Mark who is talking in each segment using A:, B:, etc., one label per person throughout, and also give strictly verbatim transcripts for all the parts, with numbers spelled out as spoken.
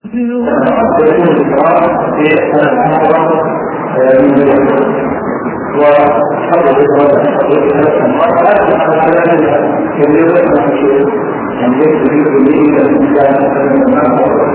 A: يكون الإقرار في المحاضرة وحفظ الإقرار هذا على كلام كبير وكثير يعني يجب أن الإنسان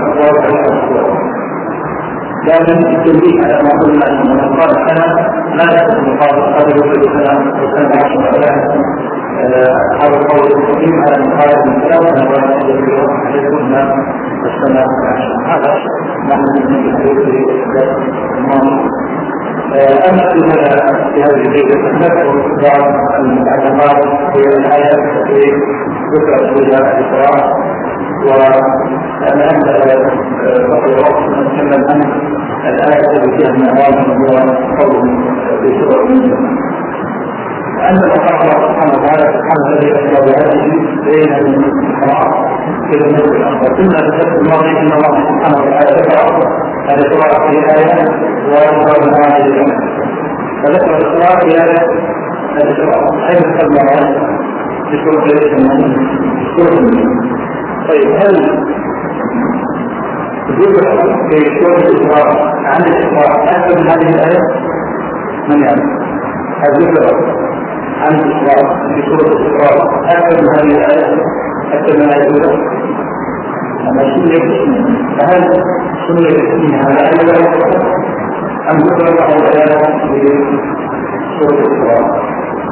A: لكن التنبيه على ما قلنا من قال السنة لا يكون مقابل قبل كل سنة وسنة عشر هذا القول المستقيم على مقابل من ثلاثة ولا يكون السنة عشر هذا نحن من الحديث الماضي. أما في هذه الليلة نذكر بعض المعلومات في الآيات التي ذكرت فيها الإقرار وأن أنت تقرأ من الأمر الآية التي فيها المعلومات هو قول في سورة أن الله سبحانه وتعالى سبحانه الذي أسرى بهذه بين الإقرار في المسجد الأكبر ثم الدرس الماضي أن الله سبحانه وتعالى ذكر الإقرار في آية ويقرأ من هذه الأمر فذكر الإقرار في آية الإقرار أين تسمى في سورة المسجد. طيب هل ذكر في سورة الإقرار عن الإقرار أكثر من هذه الآية؟ من يعلم؟ هل ذكر عن الإقرار في سورة الإقرار أكثر من هذه الآية أكثر من هذه الآية؟ أما سنة فهل سنة اسمها على أي آية أم ذكر الله الآية في سورة الإقرار؟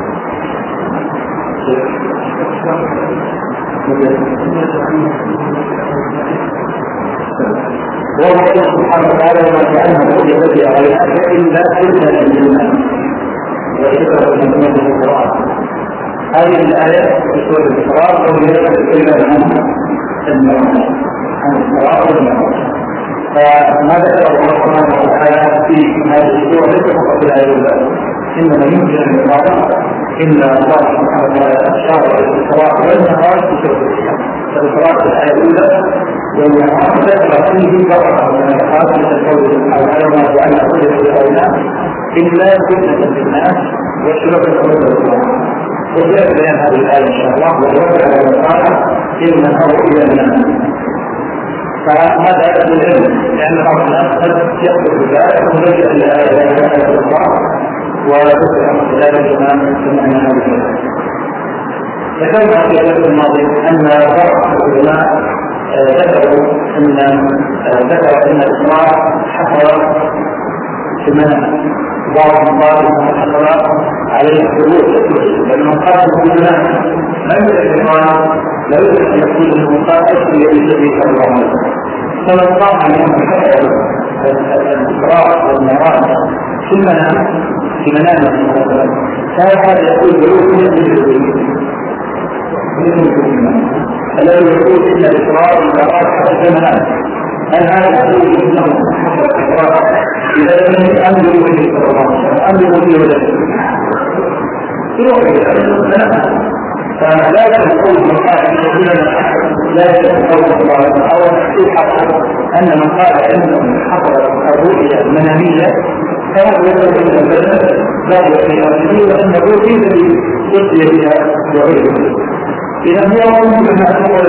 A: والله سبحانه وتعالى وما جعلنا كل الذي عليها إلا فتنة للناس وشكرا لنعمة القرآن. هذه الآية في سورة الإقرار وهي تتكلم عن الموت عن القرآن والموت. فما ذكر الله سبحانه وتعالى في هذه السورة ليس فقط في الآية الأولى إنما يمكن أن يقال إن الله سبحانه وتعالى أشار إلى الإقرار والمعراج في سورة الإقرار. فالإقرار في الآية الأولى والمعراج ذكر فيه ضرر من الأحاديث مثل قوله سبحانه وتعالى وما جعلنا كل شيء إلا فتنة للناس وشرك القلوب الإسلام. وجاء بيان هذه الآية إن شاء الله ويوجه على المقالة إن الأمر إلى الناس. فهذا أهل العلم لأن بعض الناس قد يأخذ بذلك ويلجأ إلى آية الله وذكر عن ذلك كما سمعنا هذه الآية. ذكرنا في الدرس الماضي أن بعض العلماء ذكروا أن ذكر أن الإسلام حصل في المنام بعض قال أن حصل عليه الثبوت لأنه قال بالله ما يمكن أن قال لا يمكن أن يكون المقاتل في يد النبي صلى الله عليه وسلم. فمن قام أن حصل الإقرار والمعراج في المنام في منامه صلى الله عليه وسلم كان هذا يقول بروح من الجبريل الذي يقول إن الإقرار والمعراج حصل في المنام. هل هذا يقول إنه حصل الإقرار إذا لم يأمروا به صلى الله عليه وسلم أمروا به ولا فلا تقول مقال لا يتقول الله أو الحق أن من قال إنه حصل الرؤية المنامية فهو يقول إن البلد لا يقول وأن الرؤية الذي يقضي بها وغيره. إذا هو ممكن أن تقول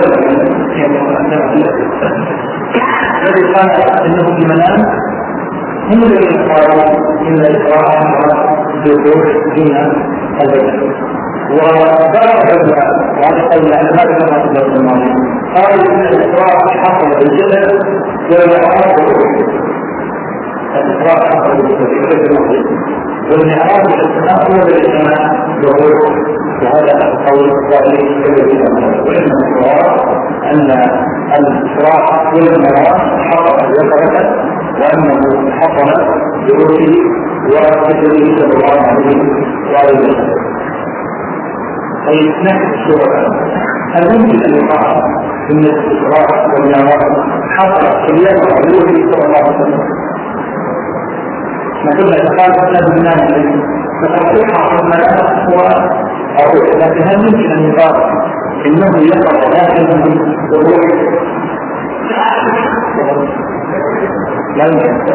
A: الذي قال إنه في منام هم الذين قالوا إن الإقرار بالروح دون البدن. وبعض العلماء وهذا قول العلماء كما في الدرس الماضي قالوا إن الإقرار حصل بالجسد والمعراج بالروح. الإقرار حصل بالجسد والمعراج بالسماء هو بالسماء بالروح. وهذا القول الظاهري الذي وإن الإقرار أن الإقرار والمعراج حصل بالجسد وأنه حصل بروحه وجسده صلى الله عليه وسلم. أي نفس الصورة هل ممكن أن يقع إن الإقرار والمعراج حصل بروحه صلى الله عليه وسلم؟ ما كنا نتقال أن المنام فتصحيح المنام هو الروح، لكن هل ممكن أن يقال إنه يقع داخل بروحه؟ لا يمكن.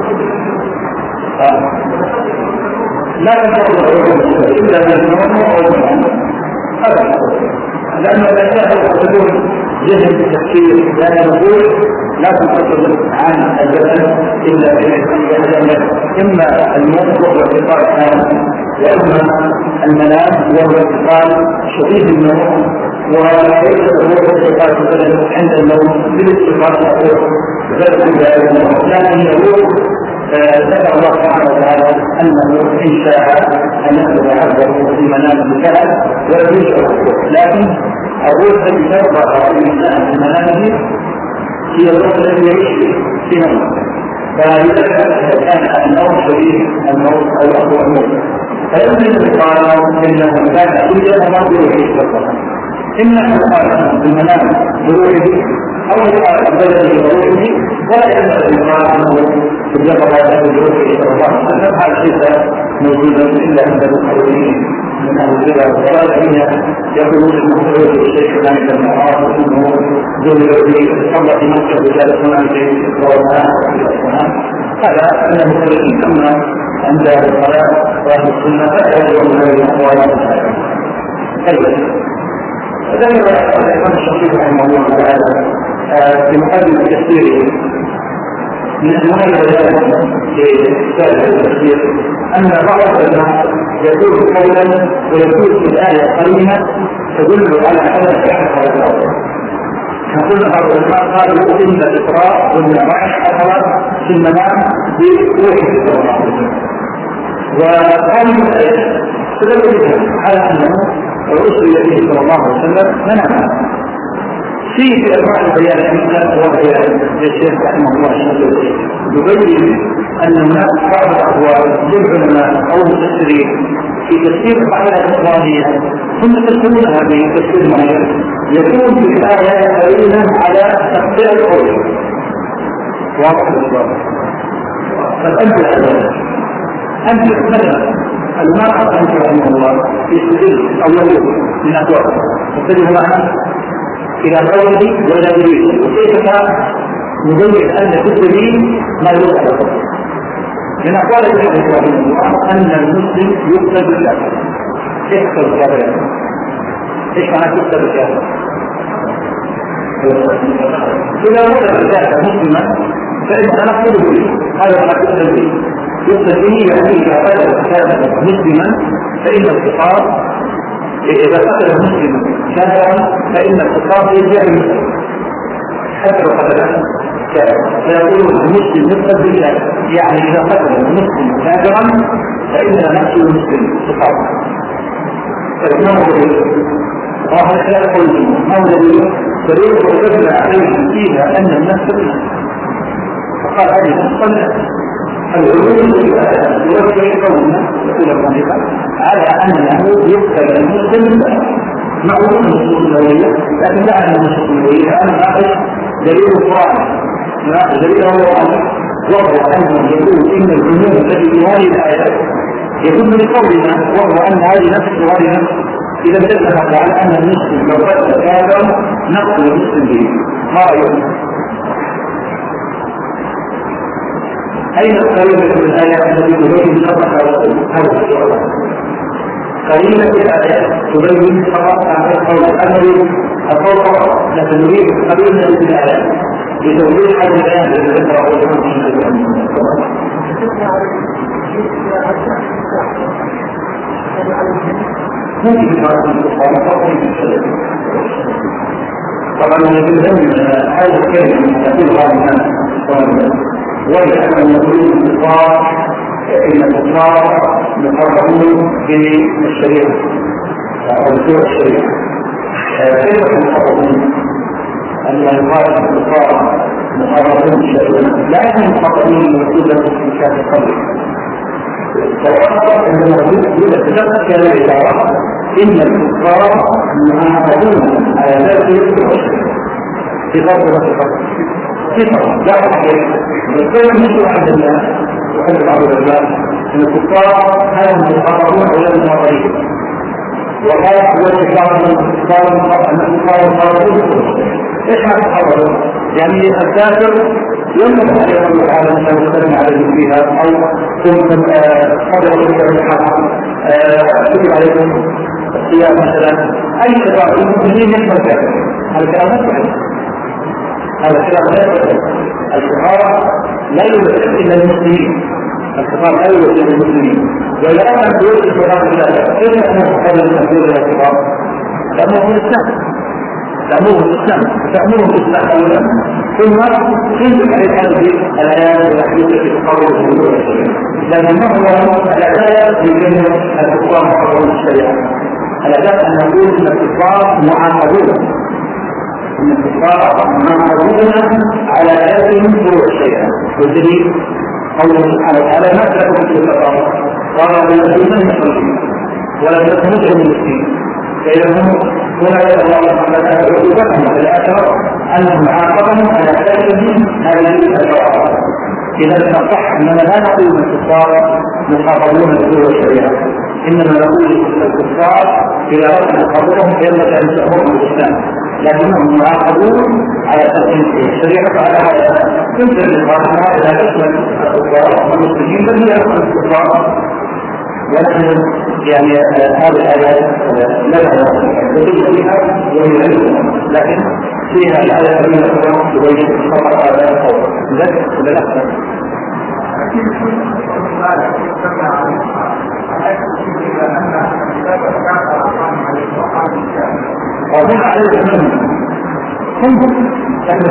A: لا يمكن إلا بالنوم أو بالنوم أبدا، لأن الأشياء يقولون جهة التفكير لا نقول لا تنفصل عن الجبل إلا بأن إما الموت وهو اتصال كامل، وإما المنام وهو اتصال شديد النوم، وليس هو اتصال البدن عند النوم بالاتصال الأخير لكن يقول ذكر الله سبحانه وتعالى أنه إن شاء أن يخرج عبده في منام الكهف ويجوز، لكن الروح التي تبقى في منامه هي الروح التي يعيش في نومه، فلذلك كان النوم شديد الموت أو أقوى الموت، فيمكن أن يقال إنه كان كل ما بروحه فقط، إما يقال المنام بروحه أو يقال بدله بروحه، ولا يمكن أن يقال أنه بالجبر هذا بروحه صلى الله عليه وسلم. هذا ليس موجودا إلا عند المحررين من أهل البدع والضلال يقولون أنه سبب الشيخ الإسلام ابن عمر أنه ذهب به صلى في مكة رجال هناك هذا من المحررين. أما عند الصلاة وأهل السنة فلا يجوز هذه الأقوال. ذكر الإمام الشافعي رحمه الله تعالى في مقدمة تفسيره من أنواع البيان في كتاب التفسير أن بعض الناس يقول قولا ويقول في الآية قرينة تدل على أن الحق على الأرض. نقول بعض الناس قالوا إن الإسراء والمعراج حصل في المنام بروح صلى الله عليه وسلم، وهذه الآية تدل على أنه وأسري به صلى الله عليه وسلم منام. فيه في أنواع البيان مثل وهي للشيخ رحمه الله الشافعي يبين أن هناك بعض الأقوال للعلماء أو المفسرين في تفسير الآية القرآنية ثم تذكرونها بتفسير معين يكون في الآية دليلا على تفسير القول. واضح الإسلام. فالأمثلة أمثلة مثلا المرأة رحمه الله يستدل أو يقول من أقوال تستدل معنا إلى قوله ولا يريد، وكيف نبين أن الدليل ما يوصل من أقوال الشيخ رحمه الله أن المسلم يكتب بالكافر. يكتب بالكافر إيش معنى يكتب بالكافر؟ إذا وجد الكافر مسلما فإننا نقول به هذا ما يكتب به. يكتب به يعني إذا قتل الكافر مسلما فإن الخطاب إذا قتل مسلما كافرا فإن الخطاب يرجع المسلم حتى لو قتل كافرا، فيقول المسلم يقتل بالكافر، يعني إذا قتل المسلم كافرا فإن نفسه المسلم خطاب. فإنه دليل وهذا خلاف قوله ما هو دليل؟ دليل وجدنا عليه فيها أن النفس بالنفس، فقال هذه نفس العلوم يوجه قولنا يقول الرحمة على أنه يقتل المسلم معروف النصوص النبوية، لكن لا أن النصوص النبوية أنا ناقش دليل القرآن ناقش دليل القرآن وهو أنه يقول إن الجنون الذي في هذه الآيات يكون من قولنا وهو أن هذه نفس وهذه نفس إذا اتفق على أن المسلم لو قتل كافرا نقتل المسلم به. ما رأيكم؟ أين القرينة في الآية التي تبين خطأ هذا السؤال؟ قرينة الآية تبين خطأ هذا القول الأمر القول، لكن نريد قرينة في الآية لتوضيح هذا البيان الذي ذكره الإمام ممكن طبعا يجب هذا الكلمة تقولها الناس وجد أن يكون الكفار إن الكفار مقررون بالشريعة أو بسوء الشريعة. كيف المقررون؟ أن يقال الكفار مقررون بالشريعة لا يكون مقررون موجودا في كتاب القبر، فالأصل أن الموجود يتذكر العبارة إن الكفار معاهدون على ذلك في غرفة القبر صفة لا حقيقة. الكلام مشروع عند الناس وعند بعض الناس أن الكفار هذا المقررون على المقررين، وقال هو الكفار من الكفار أن الكفار مقررون. إيش معنى مقررون؟ يعني الكافر يمكن أن يقول العالم أن يستلم عليه فيها أو كنتم قدروا لك بالحق كتب عليكم الصيام مثلا أي كفار المسلمين يحمل كافر هذا كلام لا يصح، هذا كلام لا يصح. الخطاب لا يوجد إلا المسلمين، الخطاب لا يوجد إلا المسلمين. وإذا أردنا أن يوجد الخطاب لله كيف يكون قبل أن يوجد الخطاب؟ تأمره الإسلام، تأمره الإسلام، تأمره الإسلام أولا، ثم تنزل عليه هذه الآيات والأحاديث في قول الحدود والشريعة. لأن هو الأداء يبين الكفار معاقبون الشريعة، الأداء أن نقول أن الكفار معاقبون، أن الكفار معاقبون على آياتهم فروع الشريعة. والدليل قوله سبحانه وتعالى ما تكون في الكفار قال الذين يصلون ولا تكونوا من المسلمين. فإذا هم هنا الله سبحانه وتعالى عقوبتهم في الآخرة أنهم عاقبهم على آياتهم هذه الكفار. إذا نصح أننا لا نقول الكفار مخاطبون بفروع الشريعة، إنما نقول الكفار إذا أردنا نخاطبهم فينبغي أن تأمرهم بالإسلام، لكنهم معاقبون على تأمين الشريعة على هذا. يمكن للقائمة إذا تشمل الكفار والمسلمين بل هي الكفار، ونحن يعني هذه الآيات لا نقول فيها ويعلمها، لكن فيها الآية التي تبين خطر هذا القول ذلك ولا لا؟ وهم عليه الأمن هم نحن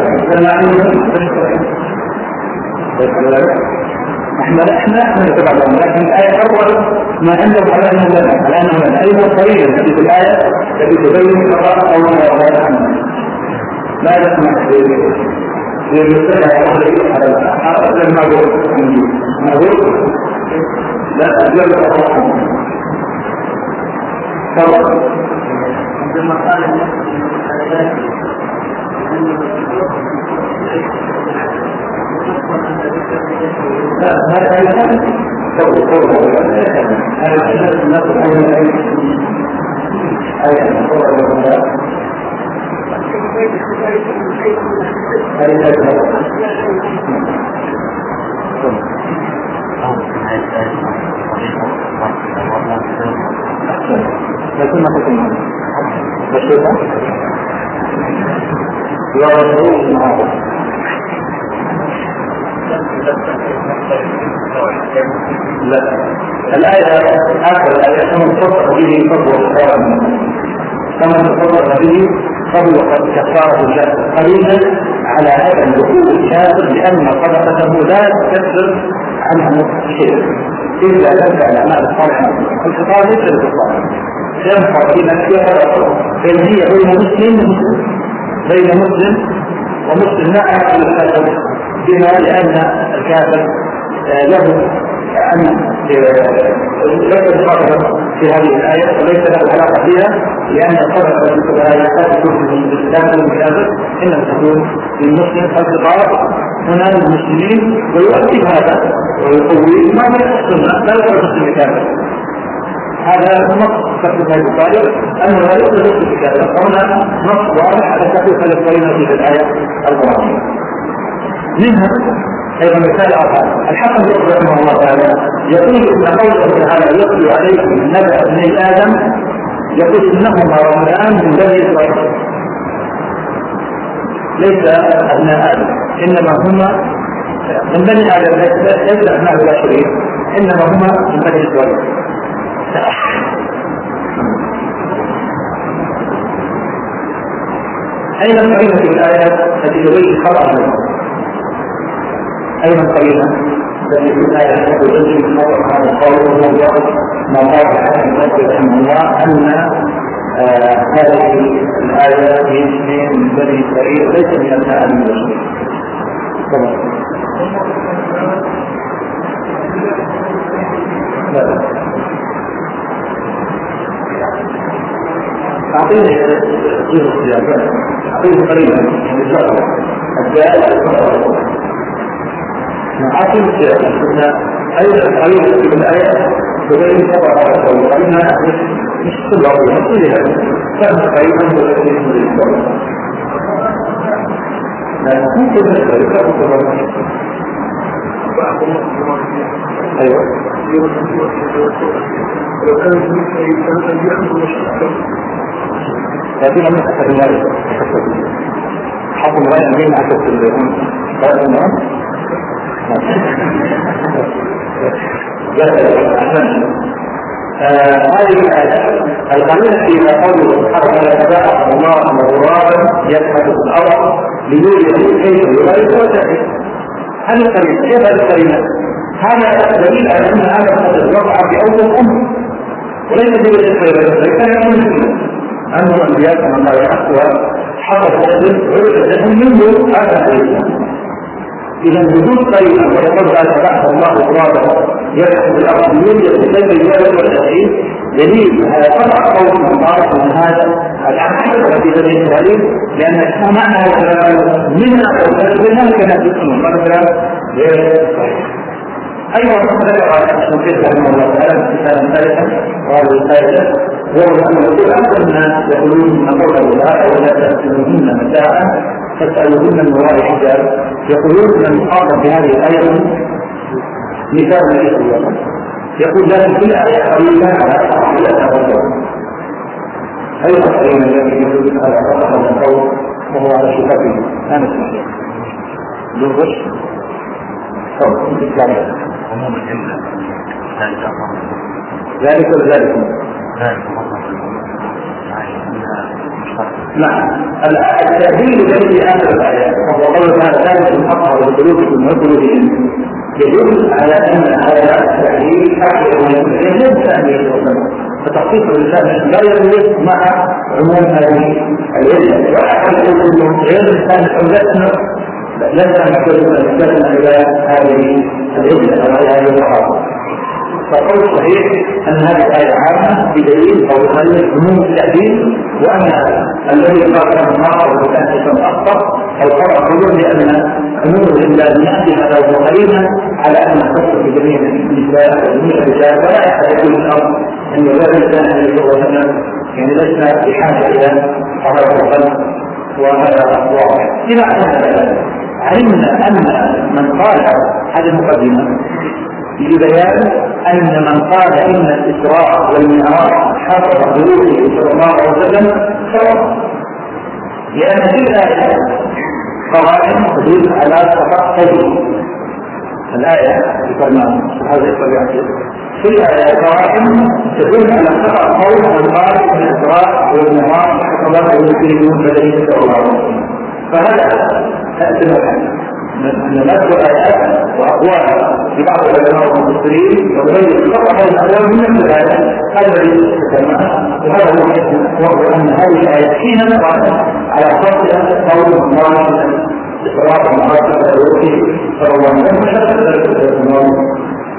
A: احنا احنا احنا نتبع لهم، لكن الآية أول ما عندهم على أنه لنا على أنه لنا أي مصرية في الآية التي تبين خطأ أو غير عنه. لا نسمع للمسألة على الحرب المعروف معروف لا أجل الرحمة فرق عندما قال لا هذا يكون فرق فرق هذا الشيء الناس الحين أي أي فرق لكن ما تكون بشيطة يرسل معه لا الآية آخر الآية كما تصدق به فضل القرآن كما تصدق به فضل كفارة الشهر قليلا على هذا الدخول الشاذ لأن صدقته لا تكفر عنه شيء إلا تبدأ الأعمال الصالحة. الخطاب ليس للكفار ينفع في نفسها بل هي بين مسلم ومسلم بين مسلم ومسلم لا أعلم الكافر بما لأن الكافر له أن ليس الصدقة في هذه الآية وليس له علاقة بها لأن الصدقة في الآية لا تكون من الإسلام والكافر إنما تكون للمسلم. فالخطاب هنا للمسلمين ويؤكد هذا ويقوي ما من السنة لا يؤكد الكافر. هذا نص تكتب البخاري أنه لا يؤكد الكافر، هنا نص واضح على تكتب الكلمة في الآية القرآنية. منها أيضا مثال آخر الحسن البصري رحمه الله تعالى يقول إن قوله تعالى يتلو عليكم نبأ ابني آدم يقول إنهما رمضان من بني إسرائيل ليس أبناء آدم إنما هما من بني آدم ليس أبناء البشرين إنما هما من بني إسرائيل. أين القرينة في الآيات التي تبين خطأ منه؟ أين القرينة التي في الآية التي تبين خطأ هذا القول وهو ما قال الحسن البصري رحمه الله أن هذه الآية من بني إسرائيل ليس من أبناء المسلمين. أعطيني جزء السياسات أعطيني قريبا من الشرع الجائل أعطيني السياسات أيضا قريبا من الآيات تبين خطأ وقريبا مش كل عضو نقول هذا فهم قريبا وقريبا من الشرع لا نكون كل الشرع فقط أيوة لو كان المسلم يتنزل يأخذ مشكلة لكن من أحد الناس حط الغاية بين عشرة اليوم غاية الناس هذه الآية القليلة فيما قوله سبحانه وتعالى تبارك الله غرابا يبحث في الأرض ليريه كيف يغير وتعيش. هذه الكلمة كيف هذه الكلمة؟ هذا دليل على أن هذا قد وقع في أول أمر وليس دليل الخير كان يقول أنه الأنبياء كما قال يحكوا حصل ذلك عرف منه هذا الإنسان. إذا وجود قريبا ويقول قال تبعث الله غرابا يبحث في الأرض ليريه كيف يغير وتعيش دليل على قطع قول الله من هذا العمل في هذه التعليم لأن معنى هذا منها ومنها كما تسمى مثلا أيضا ذكر الشيخ رحمه الله تعالى مثالا ثالثا وهذا الثالث وهو أن يقول أكثر الناس يقولون أن قول الله ولا تأتونهن متاعا فاسألوهن من وراء حجاب يقولون أن المخاطب بهذه الآية مثال النبي صلى الله عليه وسلم يقول لكن كل آية قريبا على صحيح الرجل أيضا قريبا الذي يقول على صحيح القول وهو على شفافه أنا اسمه بالغش أو بالإسلام
B: عموم الجملة
A: ذلك وذلك
B: ذلك
A: نعم التأهيل الذي آخر الآية وهو قول ذلك الحق وبقلوبكم وقلوبهم يدل على أن هذا التأهيل أكثر من يجب تأهيل فتخصيص الإنسان لا يدل مع عموم هذه العلة وأحد يقول أنه غير الإنسان لسنا لسنا نحتاج لسنا إلى هذه العلة أو هذه الخاصة. فقول صحيح أن هذه الآية عامة بدليل أو بخليل عموم التأهيل وأن الذي قال له النار والتأهيل أخطأ أو فرق قلوب لأن عموم الإنسان يأتي هذا وخلينا على أن نخصص بجميع النساء وجميع الرجال ولا أحد يقول الأرض أن لا الإنسان الذي هو وسلم يعني لسنا بحاجة إلى طهارة القلب وهذا واضح. إذا علمنا أن من قال هذه المقدمة لبيان أن من قال إن الإسراء والمعراج حصل ظروفه صلى الله عليه وسلم سواء لأن في الآية قرائن تدل على صحة قوله الآية ذكرناها هذا الطبيعة في الآية قرائن تدل على صحة قول من قال إن الإسراء والمعراج حصل ظروفه بدنية صلى الله عليه وسلم فهذا تأثير الحديث نذكر آيات وأقوال في بعض العلماء والمفسرين وغير فقط الأقوال من الآيات هذا الذي تسمعه وهذا هو وهو أن هذه الآيات حين نقرأ على خاصة قول الله إسراء المعراج صلى الله عليه وسلم حتى ذلك الله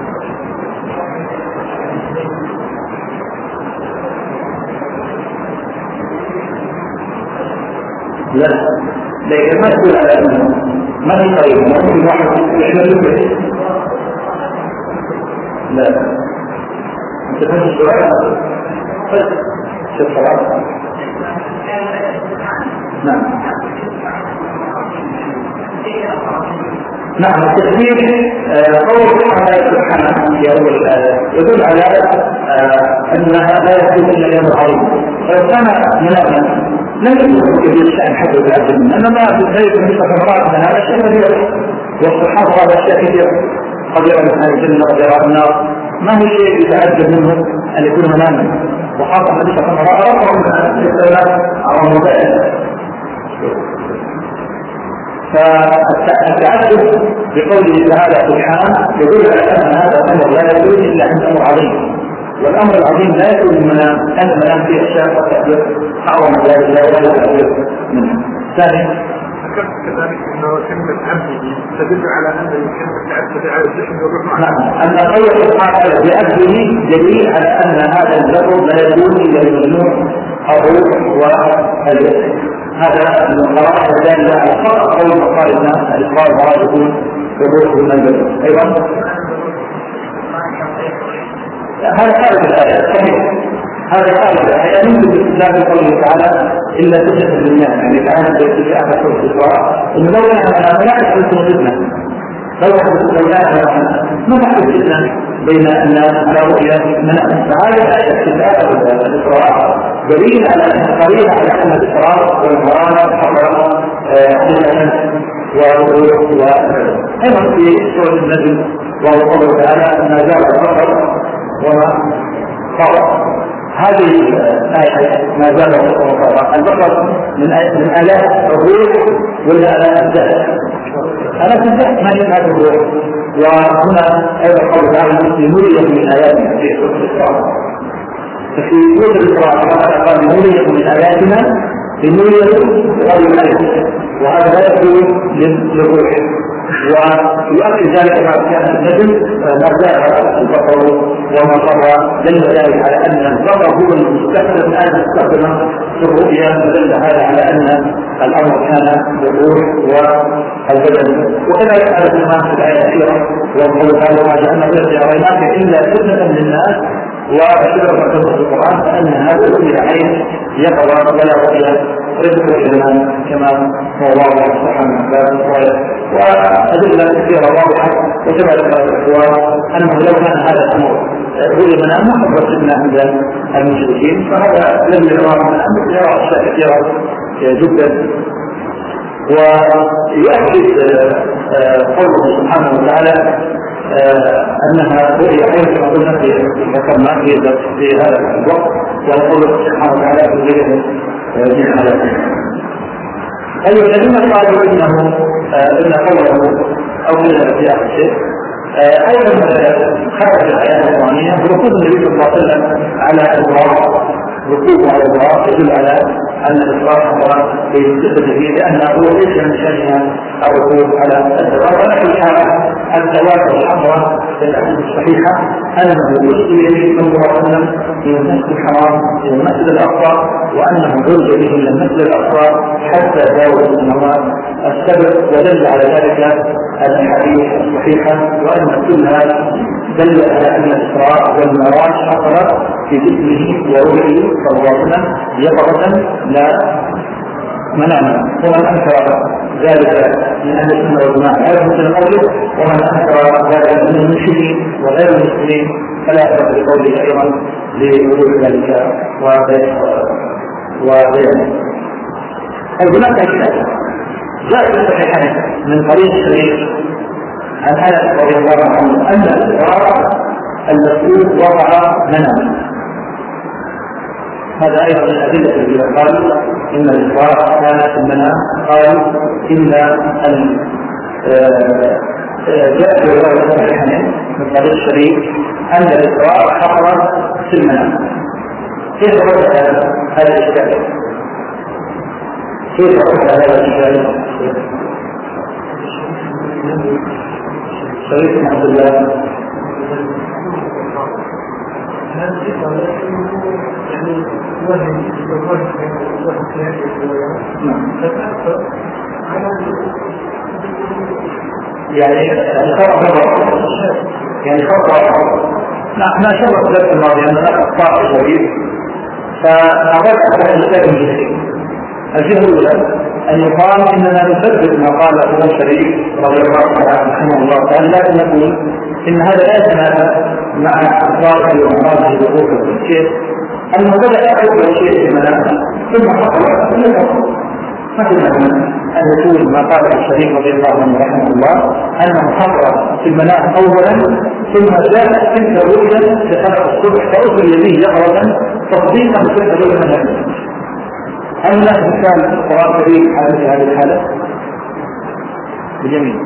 A: لا لكن ما تقول على أنه ما هي طيب ممكن واحد يعمل له لا انت فهمت السؤال شوف الصلاة نعم نعم التكبير قول الله سبحانه في أول الآية يدل على أنها لا يكون إلا يوم العظيم فلو كان منافا لم يكن كبير الشأن حتى يتعجب منه إنما في البيت من الثمرات من هذا الشيء كثير والصحابة هذا الشيء كثير قد يرى من هذه الجنة قد يرى النار ما هو شيء يتعجب منه أن يكون مناما وخاصة حديث الثمرات رفع من الثلاث أو مبائل فالتعجب بقوله تعالى سبحانه يدل على أن هذا الأمر لا يكون إلا عند أمر عظيم والأمر العظيم لا يكون المنام أن المنام فيه أشياء قد تحدث أعظم من ذلك لا ولا تحدث منها. ثانيا
C: ذكرت كذلك أنه كلمة عبده تدل على أن الكلمة تعبد على الجسم والروح.
A: نعم أن قوله سبحانه بعبده دليل على أن هذا اللفظ لا يكون إلا المجنون الروح والجسم. هذا القراءة الدالة على خطأ قول مقال الناس الإقرار المراد يكون بالروح والجسم. أيضا هذا خارج الآية صحيح هذا خارج الآية يمكن باستدلال قوله تعالى إلا تجد للناس يعني تعالى في آخر سورة الإسراء إنه لو كان لا يحدث فتنة لو حدث لو لا ما تحدث فتنة بين الناس على رؤية منام فهذا الآية في آخر الإسراء دليل على أن قريب على أن الإسراء والمرانة حصل حدثا والروح وأيضا في سورة النجم وهو قوله تعالى ما زال البصر وما طغى. هذه الآية ما زال البصر وما طغى. البصر من من آلات الروح ولا آلات الجهل؟ آلات الجهل ما هي آلات الروح. وهنا أيضا قوله تعالى لنريه من آياتنا في سورة الإسراء. ففي سورة الإسراء قال لنريه من آياتنا لنريه بغير الآية، وهذا لا يكون للروح. ويؤكد ذلك ما كان النجم مرجع البصر وما طغى، دل ذلك على ان البصر هو المستخدم الان مستخدما في الرؤيا، فدل هذا على ان الامر كان بالروح والبدن. وكذلك هذا الامام في الايه الاخيره وقال تعالى ما جعلنا الذي اريناك الا فتنه للناس وشرفا في القران، فان هذا الرؤيا عين يقظه ولا رؤيا رزق الإيمان كما هو واضح سبحانه وتعالى. وأدلة كثيرة واضحة وكما ذكر الإخوان أنه لو كان هذا الأمر رؤيا منام ما حصلنا عند المشركين، فهذا لم يرى منام، يرى أشياء كثيرة جدا. ويؤكد قوله سبحانه وتعالى أنها رؤيا حيث كما قلنا في ذكرنا في هذا الوقت، وقوله سبحانه وتعالى في ذكره من حالته. أيها الذين قالوا إنه إن قوله أو إلا في آخر شيء أيضا خرج الآيات القرآنية بركوب النبي صلى الله عليه وسلم على الإسراء. ركوبه على الإسراء يدل على أن الإسراء حضر في جسده لأنه ليس من شأنها الركوب على الإسراء. ولكن كان الزواج الحضرة في الأحاديث الصحيحة أنه يصلي إليه صلى الله عليه وسلم من المسجد الحرام إلى المسجد الأقصى، وأنه يرجع به إلى المسجد الأقصى حتى جاوز السماوات السبع، ودل على ذلك الأحاديث الصحيحة، وأن كلها دل على أن الإسراء والمعراج حصل في جسمه وروحه صلى الله عليه وسلم يقظة لا مناما. ومن أنكر ذلك من أهل السنة والجماعة لا يمكن قوله، ومن أنكر ذلك من المشركين وغير المسلمين فلا يثبت بقوله أيضا لوجود ذلك وغيره. هناك أشياء جاء في الصحيحين من طريق الشريف عن أنس رضي الله عنه أن الإسراء المسؤول وضع مناما. هذا أيضا من الأدلة التي قال إن الإسراء كان في المنام. قال إن أن جاء في رواية الصحيحين من طريق الشريف أن الإسراء حصل في المنام. كيف رد هذا الإشكال؟ كيف رد هذا الإشكال؟ شريف بن عبد الله يعني يعني خطأ. نحن شرط ذلك الماضي أن نقف طاقة شديد، فأردت على الإشكال الجزئي. الجهة الأولى أن يقال إننا نثبت ما قال ابن شريف رضي الله عنه رحمه الله تعالى، لكن نقول إن هذا لا يتنافى مع إطلاق ومراده وقوف الشيء أنه بدأ أول شيء في المنام ثم حصل مثل أن يقول ما قال الشريف رضي الله عنه رحمه الله أنه حصل في المنام أولا ثم جاءت تلك الرؤيا في صلاة الصبح فأصل به يقظة تصديقا لتلك الرؤيا. هل هناك مثال في القرآن الكريم في هذه الحالة؟ بجميل.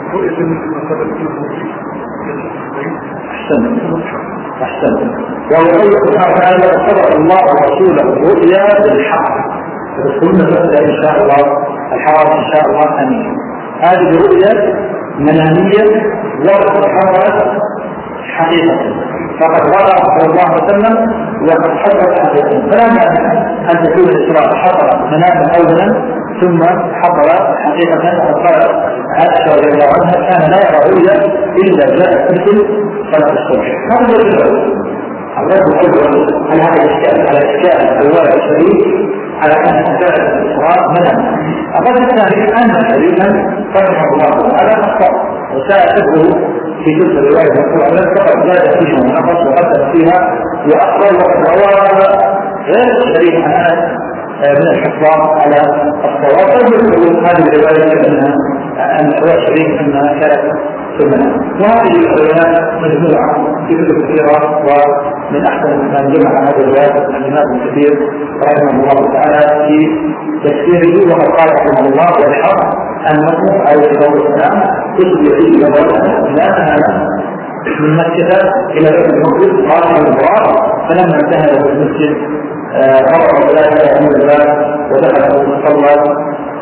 A: أحسن أحسن. ويقول سبحانه وتعالى صدق الله ورسوله الرؤيا بالحق، فالسنة إن شاء الله الحرام إن شاء الله أمين. هذه رؤيا منامية وحصلت حقيقة، فقد وضع صلى الله عليه وسلم وقد حصلت حقيقة. فلا معنى أن تكون الإسراء حصل مناما أولا ثم حصل حقيقة. وقد قال عائشة رضي الله عنها كان لا يرى رؤيا إلا جاءت مثل صلاة الصبح. هذا هو الإسراء. الرد الأول على هذا الإشكال على إشكال الرواية الشريف على أن تساعد الإسراء منام. الرد الثاني أن شريفا رحمه الله تعالى أخطأ وساعده في تلك الرواية المذكورة فقد زاد فيها ونقص وقدم فيها وأخطأ وقد روى غير شريحة من الحفاظ على الصواب. قد يقول هذه الرواية أنها أن هو شريك أنها كانت سنة. وهذه الروايات مجموعة في كتب كثيرة، ومن أحسن من جمع هذه الروايات الإمام ابن كثير رحمه الله تعالى في تفسيره، وقد قال رحمه الله والحق أن نصف على كتاب الإسلام تشبه فيه وضعها لأنها من مكة إلى بيت المقدس قال البراء، فلما انتهى إلى المسجد قرأ ثلاثة أمور الله ودخل المصلى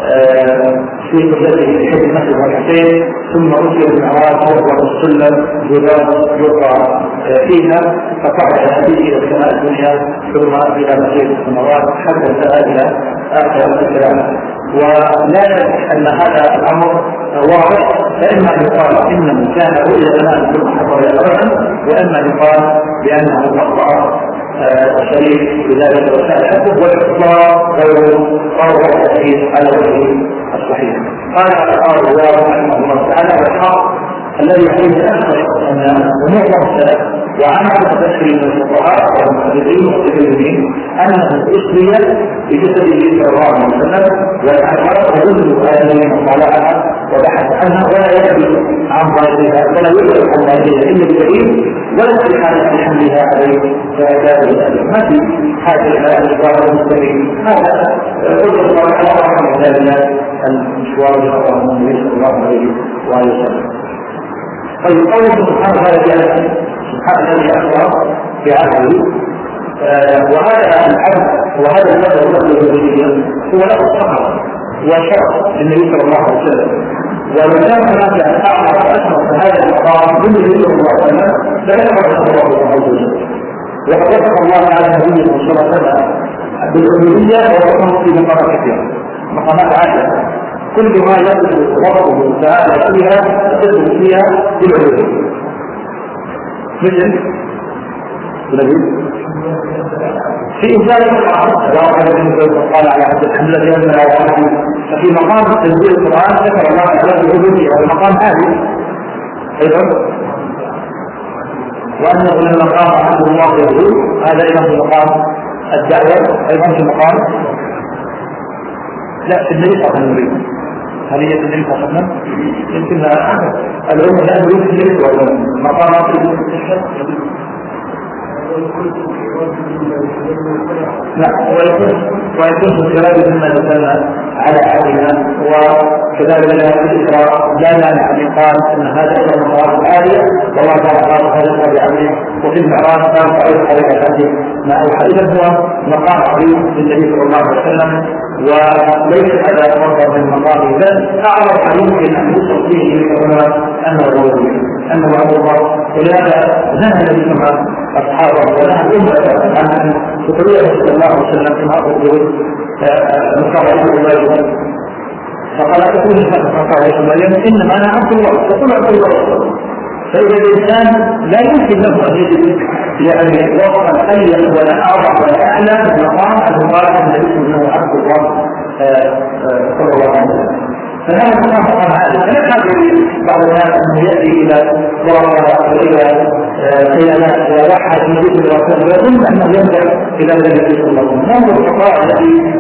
A: في قبلته في حد المسجد والحسين، ثم أتي بالمعراج وهو السلم يقرأ فيها، فصعد الحديث إلى السماء الدنيا ثم إلى مسجد السماوات حتى انتهى إلى آخر الكلام. ولا يصح أن هذا الأمر واضح، فإما أن يقال إنه كان رؤيا لنا ثم حضر إلى الرجل، وإما أن يقال بأنه وقع شريك بذلك وسائل الحدث، والإطلاق غير قول الحديث على وجه الصحيح. قال الله رحمه الله تعالى والحق الذي يحيي أكثر أن معظم السلف وعمل التفسير من الفقهاء والمحدثين والمتكلمين أنه أسري بجسده صلى الله عليه وسلم، والأحبار يدل على الذين طالعها وبحث عنها ولا يكفي عن ظاهرها ولا يدرك عن ظاهرها إلا بدليل، ولا في حالة حملها عليه فهذا ما في حاجة إلى الإقرار المستمر. هذا قدر الله على رحمه ذلك المشوار الخطأ النبي صلى الله عليه وسلم. طيب قوله سبحانه وتعالى سبحانه الذي أخبر بعبده، وهذا العبد وهذا الذي هو له الصحة وشرف للنبي صلى الله عليه وسلم، ولكان هناك أعلى وأشرف هذا المقام من النبي صلى الله عليه وسلم فيعرف الله عز وجل. وقد وصف الله على نبيه صلى الله عليه وسلم بالألوهية ووصفه في مقامات كثيرة، مقامات عالية كل ما يصف ربه تعالى فيها يصف فيها بالعلوم. مثل في إنزال القرآن قال على عبد الحمد الذي أنزل على عبده، ففي مقام تنزيل القرآن ذكر الله على العبودية والمقام هذه أيضا، وأنه لما قام عبد الله يقول هذا أيضا في مقام الدعوة، أيضا في مقام لا في النبي صلى الله عليه وسلم. هل هي النبي صلى الله عليه وسلم؟ يمكن العلم لا يريد النبي صلى الله عليه وسلم مقامات لا ويكون في الخلاف مما نزلنا على عهدنا، وكذلك لا الإسراء لا مانع أن يقال أن هذا هو المقام العالية والله تعالى قال هذا بعمله، وفي المعراج قال فأوحى عليك هذه ما أوحى. إذا هو مقام عظيم للنبي صلى الله عليه وسلم، وليس هذا مصدر من مقامه، بل أعرف يمكن أن يوصف فيه هنا أنه هو أنه هو الله. ولهذا نهى النبي كما أصحابه ونهى الأمة عن أن تطيع صلى الله عليه وسلم كما أقول مصطفى الله، فقال تقول مصطفى الله إنما أنا عبد الله تقول عبد الله. فإذا الإنسان لا يمكن له أن يجد يعني وصفا أليق ولا أعظم ولا أعلى مقام المبارك الذي اسمه عبد الله صلى الله عليه وسلم. فهذا مقام مقام عالي. فلا يحاول بعض الناس أنه يأتي إلى ورقة وإلى خيانات ووحد النبي صلى الله عليه وسلم ويظن أنه يرجع إلى النبي صلى الله عليه وسلم. ننظر الخطأ التي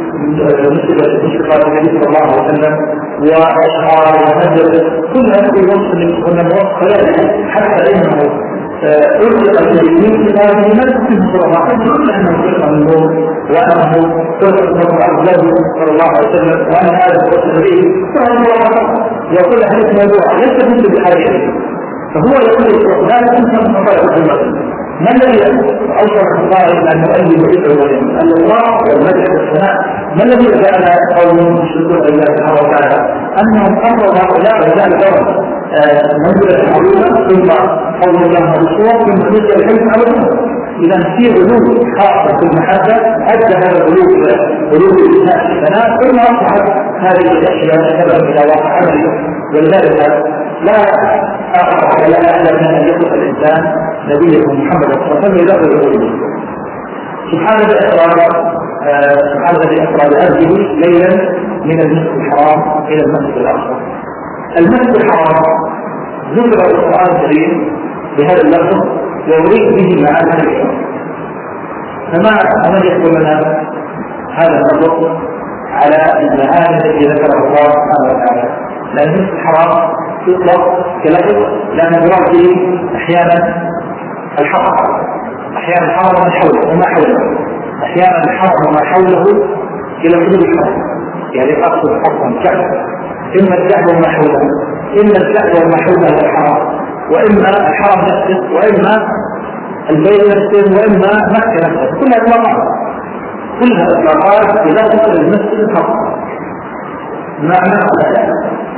A: نسبت النبي صلى الله عليه وسلم وأشعار ومجد كل هذه الوصف اللي كنا نوصف ذلك حتى إنه أرجع الجريمين في هذه المسجد صلى الله عليه وسلم أنه يرجع من النور وأنه ترجع أفضل صلى الله عليه وسلم وأن هذا هو السبيل فهو الله يقول هذا الموضوع ليس مثل بحاجة، فهو يقول لا تنسى من مطالب الجمال. ما الذي أوصل الخطائر إلى أن يؤدي بإذن الله والمدح والثناء؟ ما الذي جعل قوم يشركون بالله سبحانه وتعالى أنهم أمروا هؤلاء رجال الأرض منزلة عظيمة ثم قول الله بالصور ثم نزل الحلم على الأرض؟ إذا في غلو خاصة في المحبة أدى هذا الغلو غلو الإنسان في الثناء ثم أصبحت هذه الأشياء سبب إلى واقع عملي. ولذلك لا أقرأ ولا أعلم من أن يصف الإنسان نبيه محمد صلى الله عليه وسلم إلى غيره. سبحان الإسراء سبحان الذي أسرى بأرضه ليلا من المسجد الحرام إلى المسجد الأقصى. المسجد الحرام ذكر القرآن الكريم بهذا اللفظ ويريد به معاني كثيرة. فما من يقول لنا هذا النظر على المعاني التي ذكرها الله سبحانه وتعالى؟ لأن المسجد الحرام يطلق كلفظ لأن المراد به أحيانا الحرم، أحيانا الحرم وما حوله وما حوله، أحيانا الحرم وما حوله إلى حدود الحرم، يعني أقصد حرم كعبة، إما الكعبة وما حولها، إما الكعبة وما حولها الحرم، وإما الحرم نفسه، وإما البيت نفسه، وإما مكة نفسه، كلها إطلاقات، كلها إطلاقات بلفظ المسجد الحرام. معنى هذا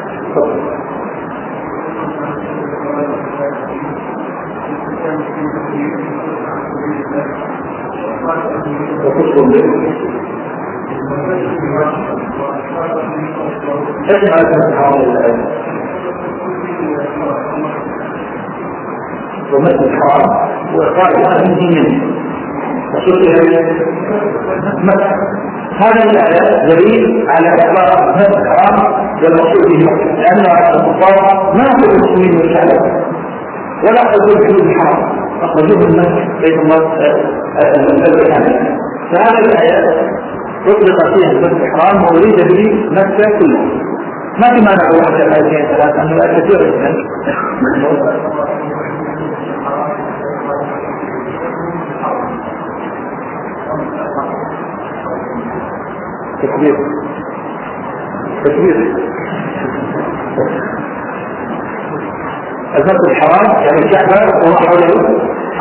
A: وكتب به اسمع الحرام الآن ومسجد الحرام وقال أهل منه وشكرا مكة. هذه الآية دليل على إطلاق المسجد الحرام والمقصود به مكة، لأن الكفار ما هو المسلمين من الشعب ولا أخرجوا حدود الحرام، أخرجوه من مكة بيت الله الكامل. فهذه الآية أطلق فيها المسجد الحرام وأريد به مكة كلها، ما في مانع واحد آيتين ثلاثة، أنه لا كثير جدا. تكبير تكبير المسجد الحرام يعني الكعبة وما حوله.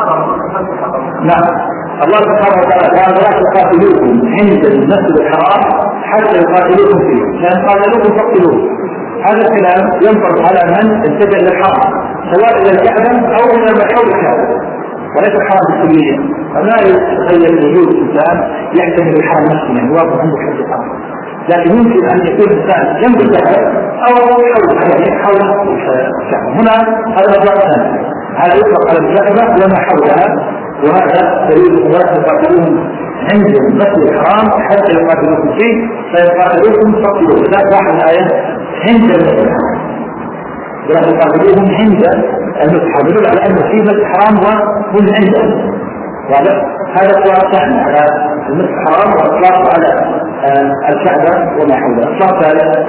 A: نعم، الله سبحانه وتعالى قال لا تقاتلوكم عند المسجد الحرام حتى يقاتلوكم فيه، لأن قاتلوكم فاقتلوه. هذا الكلام ينطبق على من اتجه الى الحرم، سواء الى الكعبة او الى ما حول الكعبة، وليس الحرم بالكلية. فما يتخيل وجود انسان يحتمل الحرم نفسه، يعني واقف عنده حد الحرم، لكن يمكن ان يكون انسان جنب الكعبة او حول يعني حول الكعبة. هنا هذا موضوع ثاني، هذا يطلق على الكعبة وما حولها، وهذا دليل الله يقاتلون عند المسجد الحرام حتى يقاتلوكم فيه فيقاتلوكم فاقتلوه. لذلك واحد الآية عند المسجد الحرام، ولا تقاتلوهم عند المسجد الحرام، يدل على أن في مسجد الحرام وهم عنده. هذا سؤال ثاني على المسجد الحرام وإطلاق على الكعبة وما حولها. إطلاق ثالث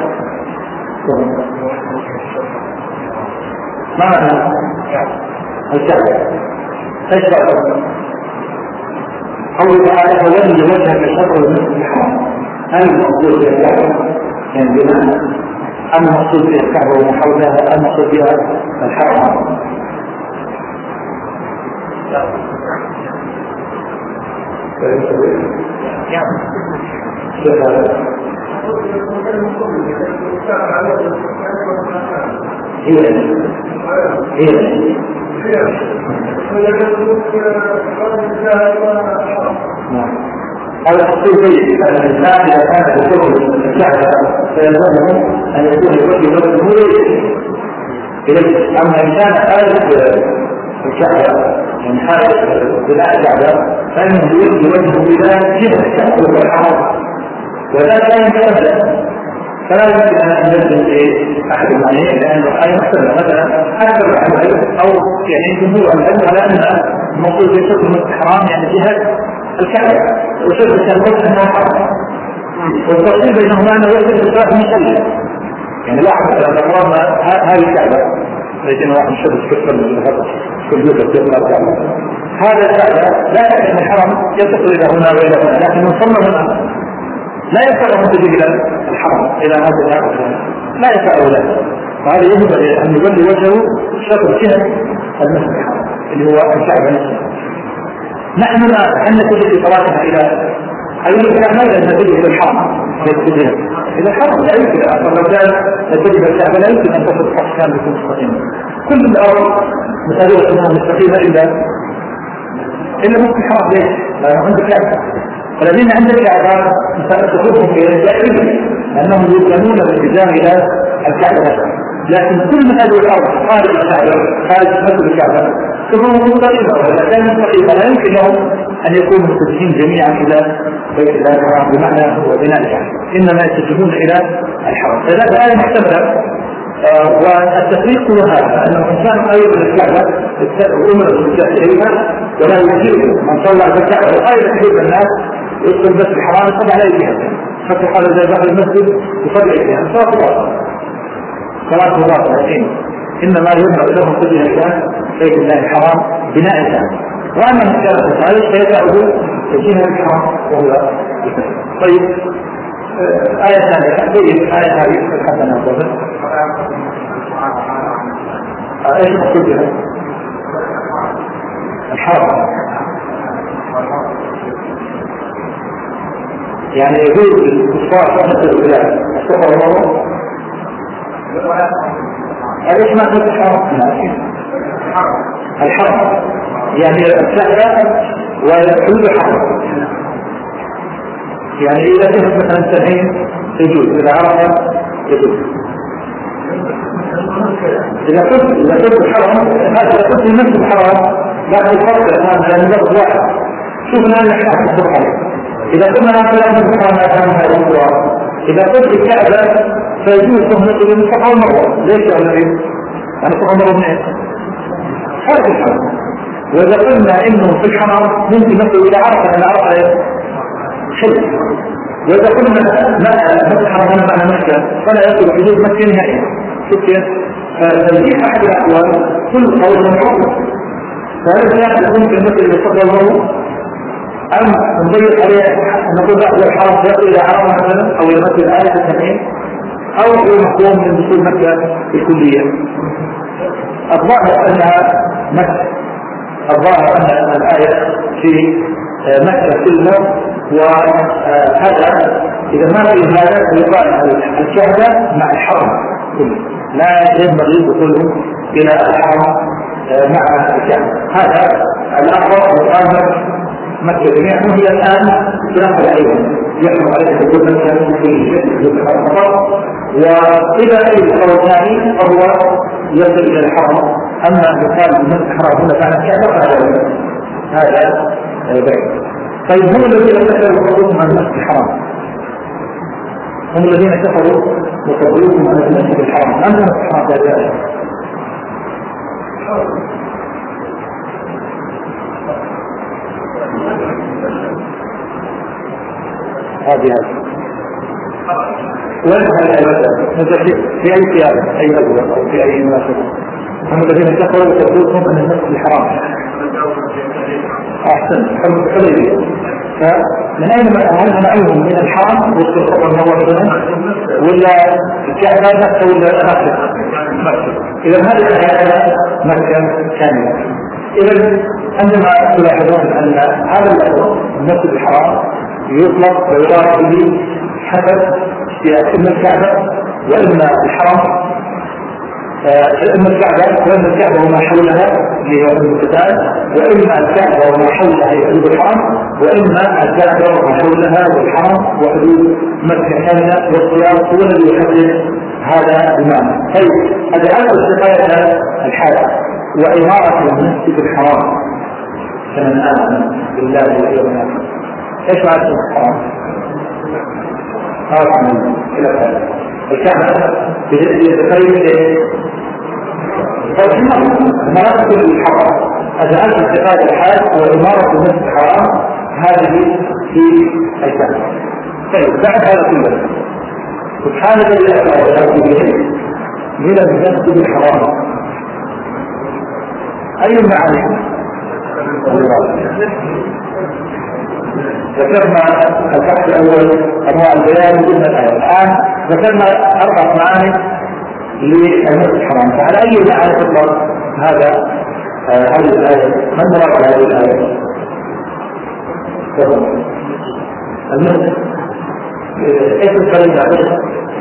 A: ما معنى الكعبة؟ ايش بقى؟ قوله تعالى فولي وجهك شطر المسجد الحرام، هل المقصود بها الكعبة يعني بناء أم المقصود بها الكعبة وما حولها أم المقصود بها الحرم؟ هي هي هذا التصوير جيد، لأن الإنسان إذا كان يدخل الكعبة فيلزمه أن يكون الوجه وجهه إليه. أما إن كان خارج الكعبة من خارج بناء الكعبة فإنه يوجه وجهه إلى جهة الكعبة والحرم، وذلك لا يمكن فلا يمكن أن ننزل أحد المعنيين، لأنه آية محتملة. مثلا أكثر العلم أو يعني جمهور العلم على أن المقصود بشكل المسجد الحرام يعني جهة الكعبة وشكل الوجه أنه حرام، والتفصيل بينهما أنه يجب إسراف مصلي. يعني لاحظ إذا قررنا هذه الكعبة لكن واحد شبه كفر كمبيوتر في الكعبة، هذا الكعبة لا يعني أن الحرم يتصل إلى هنا وإلى هنا، لكن من صلى هنا لا يسأل أن تجي إلى الحرم إلى هذا الكعبة، لا يسأل ذلك. وهذا يجب أن يولي وجهه شطر جهة المسجد الحرام اللي هو الكعبة نفسها. نحن أن نتجه في صلاتنا إلى أي الكعبة لأن نتجه إلى الحرم، إلى الحرم لا يمكن أصلا لو كان نتجه إلى الكعبة لا يمكن أن تصل الصف كان بكل مستقيم. كل الأرض مسألة أنها مستقيمة إلا إلا مسجد الحرام. ليش؟ لأنه عند الكعبة، والذين عند الكعبة مسألتهم إلى الجاهلية لأنهم يسلمون بالاتجاه إلى الكعبة، لكن كل من هذه الأرض خارج الكعبة خارج مسجد الكعبة تكون مستقيمة، وإذا كان مستقيمة لا يمكن لهم أن يكونوا متجهين جميعا إلى بيت الله الحرام بمعنى وبناء الكعبة، إنما يتجهون إلى الحرم. فذلك الآية محتملة والتفريق هو هذا، أن الإنسان أيضا الكعبة أمر بالرجوع إليها ولا يجيب من طلع بالكعبة وأيضا يجيب الناس يدخل بس الحرام طبعا لا يجيها فتح هذا زي داخل المسجد يصلي فيها صلاة باطلة صلاة باطلة إنما يمنع لهم كلها كان بيت الله الحرام بناء الكعبة، وأما من كان الصحيح فيتعود يجيها الحرام وهو طيب. آية ثانية تحديد آية هذه الحسنة والضبط ايش مقصود بها؟ الحرام يعني يجوز الكفار فقط البلاد السفر الله ايش معنى الحرام؟ الحرام يعني الكعبة ويحدود الحرام، يعني إذا كنت مثلا سنين يجوز، إذا عرف يجوز. إذا كنت إذا كنت الحرام هذا كنت نفس الحرام لكن الفرق الآن لفظ واحد. شوفنا أن الحرام سبحانه إذا كنا نتكلم عن الحرام كان هذا الصور. إذا كنت الكعبة فيجوز تهمته بالصفا والمروة. ليش يا النبي؟ يعني صفا والمروة من إيه؟ خارج الحرام. وإذا قلنا إنه في الحرام ممكن نقول إذا عرف أن عرف شيء، وإذا كنا نسحر هنا معنا مكة فلا يصل حدود مكة نهائيا. شوف كيف؟ فتنزيح أحد الأحوال كل قول من حكم، فهذا ممكن مثل يفضل الله أم نضيق عليه نقول لا الحرام يصل إلى عرب مثلا أو يمثل آية السمعين أو هو مقوم من دخول مكة الكلية. الظاهر أنها مكة، الظاهر أن الآية في مكة كلها، وهذا إذا ما في هذا يقال الكعبة مع الحرم كله، لا ينبغي دخوله إلى الحرم مع الكعبة. هذا الأمر يقال مكة جميعا، وهي الآن خلاف الأيام يحرم عليه دخول مكة في الحرم فقط، وإذا أي قول ثاني فهو يصل إلى الحرم. أما مثال من الحرم هنا كان الكعبة فهذا هذا بعيد. طيب هم الذين كفروا وصدوكم عن المسجد الحرام، هم الذين كفروا وصدوكم عن المسجد الحرام، أنت المسجد الحرام ذلك هذه هذه وين هذا العبادة في أي قيادة أي غزوة أو في أي مناسبة؟ هم الذين كفروا وصدوكم عن المسجد الحرام. أحسن حلو. فمن أين هل منعهم من الحرام والسلطة والنوى ولا الكعبة نفسه ولا مكة؟ إذا هذه الآية مكة كاملة. إذا عندما تلاحظون أن هذا اللفظ المسجد الحرام يطلق ويراد به حسب إما الكعبة وإما الحرم، إما الكعبة وإما الكعبة وما حولها للقتال، وإما الكعبة وما حولها لحدود الحرم، وإما الكعبة وما حولها والحرم وحدود مكة كاملة. والصيام هو الذي يحدد هذا المعنى. طيب أجعل استقاية الحالة وإمارة المسجد الحرام كمن آمن بالله واليوم الآخر. إيش معنى الحرام؟ آمن إلى الآخر. الكعبة بتقريب مراتب الحرام. أجعلت استقاية الحال وإمارة المسجد الحرام هذه في الكعبة. طيب بعد هذا كله سبحان الذي أسرى به من المسجد الحرام، أي المعاني؟ ذكرنا البحث الأول أنواع البيان ضمن الآية. الآن ذكرنا أربع معاني للمسجد الحرام، فعلى أي معنى تطلق هذا هذه الآية؟ من مراد هذه الآية؟ تفضل. المسجد ايش الكلام ده؟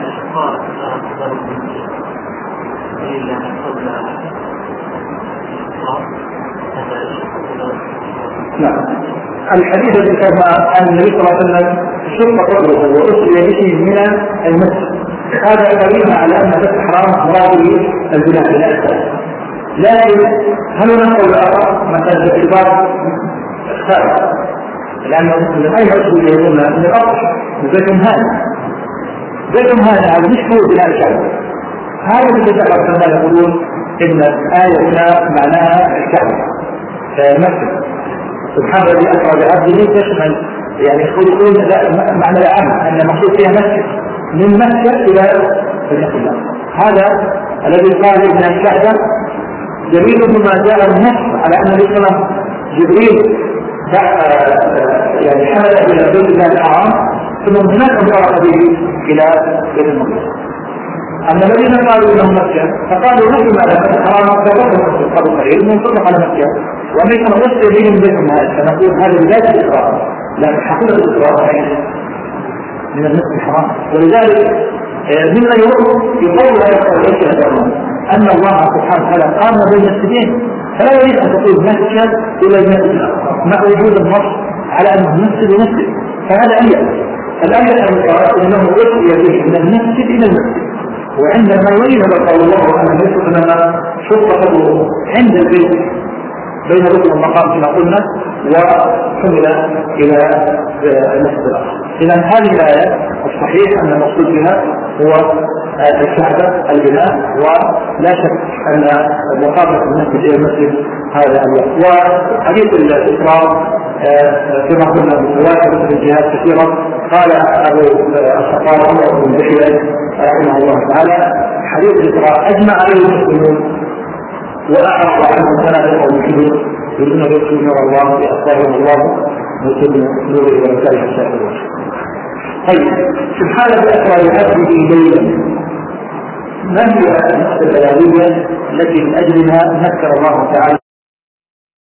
A: نعم. الحديث الذي كما عن النبي صلى الله عليه وسلم شق قبره وأسري به من المسجد، هذا دليل على أن المسجد الحرام مراد البناء الأساس. لكن هل نقول الآخر مثلا باعتبار خارج؟ لأنه من أين أسري يقولون من الأرض بيتهم هذا بيتهم هذا مش هو بناء الشعب، هذا الذي ذكر يقولون إن الآية معناها الكعبة المسجد سبحان الذي أسرى بعبده تشمل يعني يقولون معنى العام أن المقصود فيها مسجد من مكة إلى المسجد. هذا الذي قال إن الكعبة دليل ما جاء النص على أن الإسلام جبريل يعني حمل إلى بيت الله الحرام ثم هناك انطلق به إلى بيت المقدس. أما الذين قالوا إنه مكة فقالوا نحن على بيت الحرام فقالوا قبل قليل منطلق على مكة ونحن نوصل بهم بيت المال فنقول هذا بداية الإسراء لكن حقيقة الإسراء من المسجد الحرام. ولذلك مما يقول يقول هذا أن الله سبحانه وتعالى قام بين السبيل فلا يريد أن تقول مسجد إلى المسجد مع وجود النص على أنه مسجد ومسجد فهذا أيضا الآية المقرأة أنه يؤتي به من المسجد إلى المسجد. وعندما يريد قال الله أن المسجد لما شرطته عند البيت بين ركن المقام كما قلنا وحمل إلى المسجد الآخر. إذا هذه الآية الصحيح أن المقصود بها هو الكعبة البناء ولا شك أن مقابلة المسجد إلى المسجد هذا الوقت. وحديث الإسراء كما قلنا متواتر في الجهات كثيرة. قال أبو الخطاب عمر بن بحيرة رحمه الله تعالى حديث الإسراء أجمع عليه المسلمون وأعرض عنه ثلاثة المسلمين يريدون يدخلوا نور الله بأصابهم الله ويتم نوره ورسائل الشافعين. طيب سبحانه وتعالى يؤدي ليلا ما هي النقطة البلاغية التي من أجلها ذكر الله تعالى